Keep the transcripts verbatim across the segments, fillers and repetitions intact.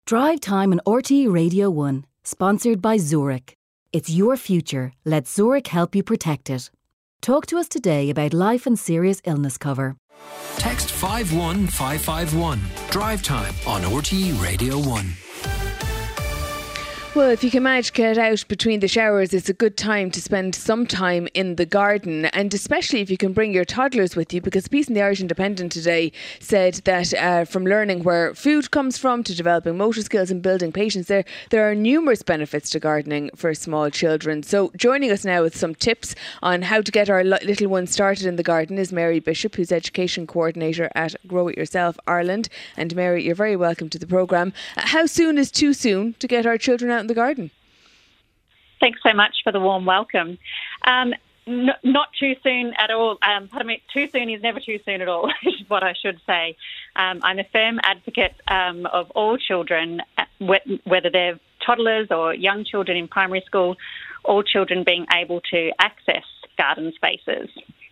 Drive Time on R T E Radio one, sponsored by Zurich. It's your future. Let Zurich help you protect it. Talk to us today about life and serious illness cover. Text five one five five one. Drive Time on R T E Radio one. Well, if you can manage to get out between the showers, it's a good time to spend some time in the garden, and especially if you can bring your toddlers with you, because a piece in the Irish Independent today said that uh, from learning where food comes from to developing motor skills and building patience, there there are numerous benefits to gardening for small children. So joining us now with some tips on how to get our little ones started in the garden is Mary Bishop, who's Education Coordinator at Grow It Yourself Ireland. And Mary, you're very welcome to the programme. Uh, how soon is too soon to get our children out in the garden? Thanks so much for the warm welcome. Um, n- not too soon at all. Um, pardon me, too soon is never too soon at all, is what I should say. Um, I'm a firm advocate um, of all children, wh- whether they're toddlers or young children in primary school, all children being able to access garden spaces.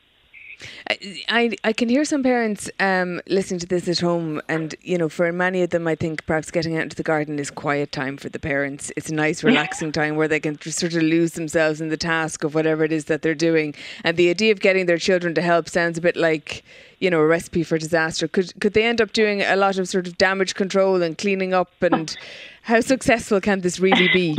I, I can hear some parents um, listening to this at home, and you know, for many of them I think perhaps getting out into the garden is quiet time for the parents. It's a nice relaxing time where they can sort of lose themselves in the task of whatever it is that they're doing, and the idea of getting their children to help sounds a bit like, you know, a recipe for disaster. Could could they end up doing a lot of sort of damage control and cleaning up, and how successful can this really be?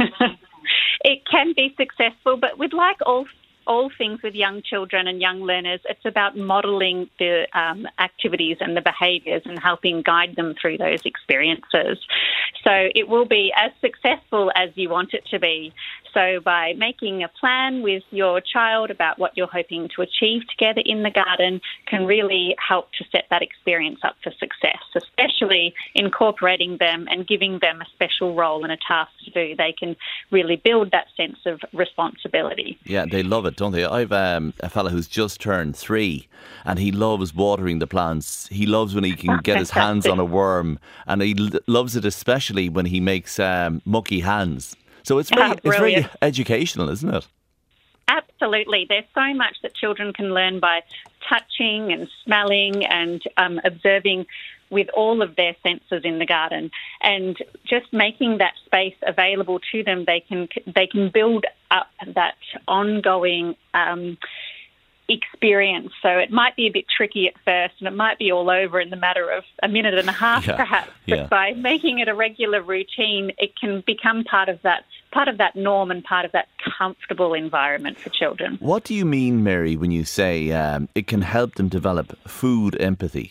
It can be successful, but with like all all things with young children and young learners, it's about modelling the um, activities and the behaviours and helping guide them through those experiences. So it will be as successful as you want it to be. So by making a plan with your child about what you're hoping to achieve together in the garden can really help to set that experience up for success, especially incorporating them and giving them a special role and a task to do. They can really build that sense of responsibility. Yeah, they love it, don't they? I've um, a fella who's just turned three, and he loves watering the plants. He loves when he can get his hands on a worm, and he l- loves it especially when he makes um, mucky hands. So it's very, Ah, it's very educational, isn't it? Absolutely. There's so much that children can learn by touching and smelling and um, observing with all of their senses in the garden, and just making that space available to them. They can they can build up that ongoing um, experience. So it might be a bit tricky at first, and it might be all over in the matter of a minute and a half, yeah, perhaps. But yeah. by making it a regular routine, it can become part of that part of that norm and part of that comfortable environment for children. What do you mean, Mary, when you say um, it can help them develop food empathy?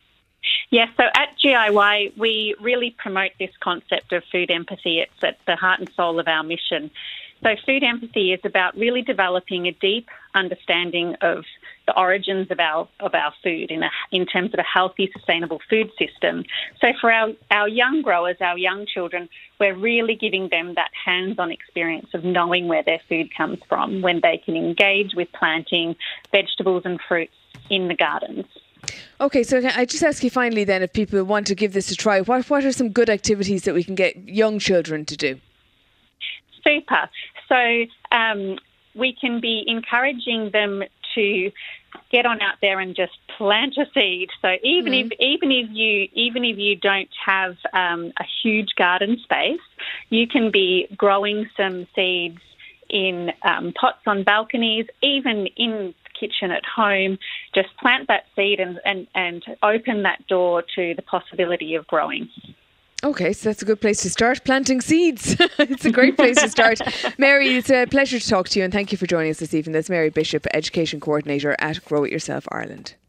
Yes, so at G I Y, we really promote this concept of food empathy. It's at the heart and soul of our mission. So food empathy is about really developing a deep understanding of the origins of our of our food in a, in terms of a healthy, sustainable food system. So for our, our young growers, our young children, we're really giving them that hands-on experience of knowing where their food comes from when they can engage with planting vegetables and fruits in the gardens. Okay, so I just ask you finally then, if people want to give this a try, what what are some good activities that we can get young children to do? Super. So um, we can be encouraging them to get on out there and just plant a seed. So even mm. if even if you even if you don't have um, a huge garden space, you can be growing some seeds in um, pots on balconies, even in kitchen at home. Just plant that seed and, and, and open that door to the possibility of growing. Okay, so that's a good place to start, planting seeds. It's a great place to start. Mary, it's a pleasure to talk to you, and thank you for joining us this evening. That's Mary Bishop, Education Coordinator at Grow It Yourself Ireland.